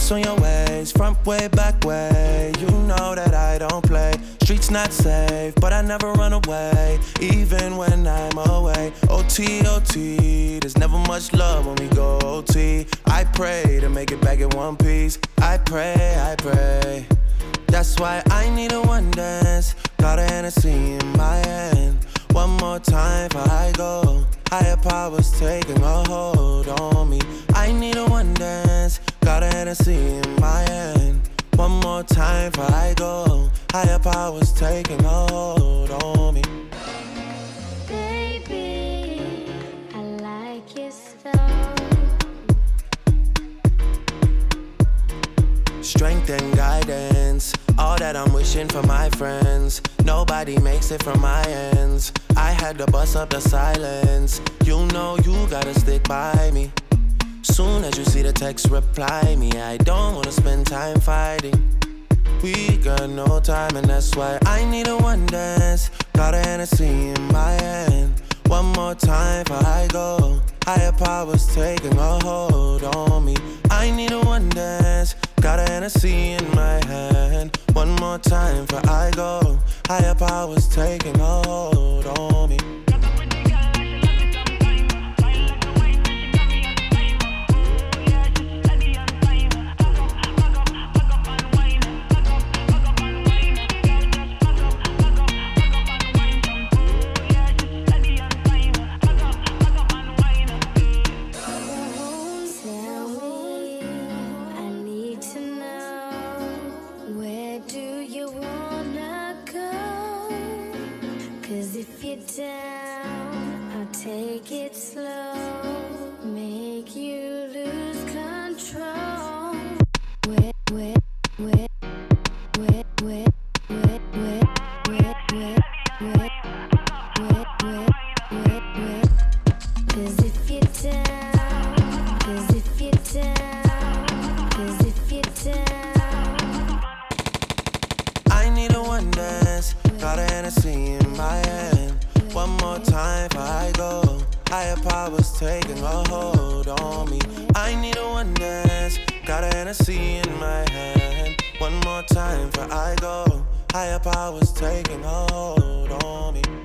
Ice on your ways, front way, back way. You know that I don't play. Streets not safe, but I never run away, even when I'm away. OT, OT, there's never much love when we go OT. I pray to make it back in one piece. I pray, I pray. That's why I need a one dance. Got a Hennessy in my hand. One more time before I go. Higher powers taking a hold on me. I need a one dance. Got a Hennessy in my hand. One more time before I go. Higher powers taking a hold on me. Baby, I like it so. Strength and guidance, all that I'm wishing for my friends. Nobody makes it from my ends. I had to bust up the silence. You know you gotta stick by me. Soon as you see the text, reply me. I don't wanna spend time fighting. We got no time and that's why I need a one dance. Got a Hennessy in my hand. One more time before I go. Higher powers taking a hold on me. I need a one dance. Got a Hennessy in my hand. One more time before I go. Higher powers taking a hold on me. Down, I'll take it slow, make you lose control. Cause if you're down, cause if you're down, cause if you're down. I need a one dance, got a Hennessy in my hand. One more time before I go. Higher powers taking a hold on me. I need a one dance. Got a Hennessy in my hand. One more time before I go. Higher powers taking a hold on me.